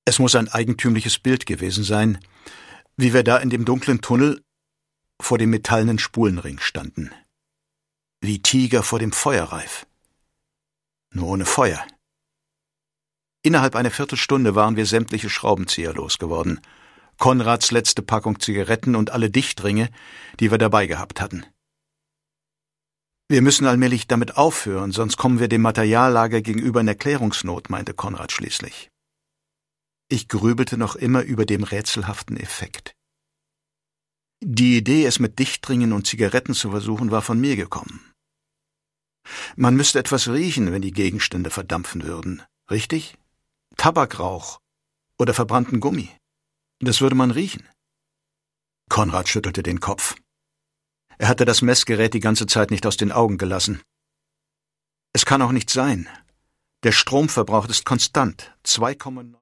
Es muss ein eigentümliches Bild gewesen sein, wie wir da in dem dunklen Tunnel vor dem metallenen Spulenring standen. Wie Tiger vor dem Feuerreif. Nur ohne Feuer. Innerhalb einer Viertelstunde waren wir sämtliche Schraubenzieher losgeworden, Konrads letzte Packung Zigaretten und alle Dichtringe, die wir dabei gehabt hatten. Wir müssen allmählich damit aufhören, sonst kommen wir dem Materiallager gegenüber in Erklärungsnot, meinte Konrad schließlich. Ich grübelte noch immer über dem rätselhaften Effekt. Die Idee, es mit Dichtringen und Zigaretten zu versuchen, war von mir gekommen. Man müsste etwas riechen, wenn die Gegenstände verdampfen würden, richtig? Tabakrauch oder verbrannten Gummi. Das würde man riechen. Konrad schüttelte den Kopf. Er hatte das Messgerät die ganze Zeit nicht aus den Augen gelassen. Es kann auch nicht sein. Der Stromverbrauch ist konstant, 2,9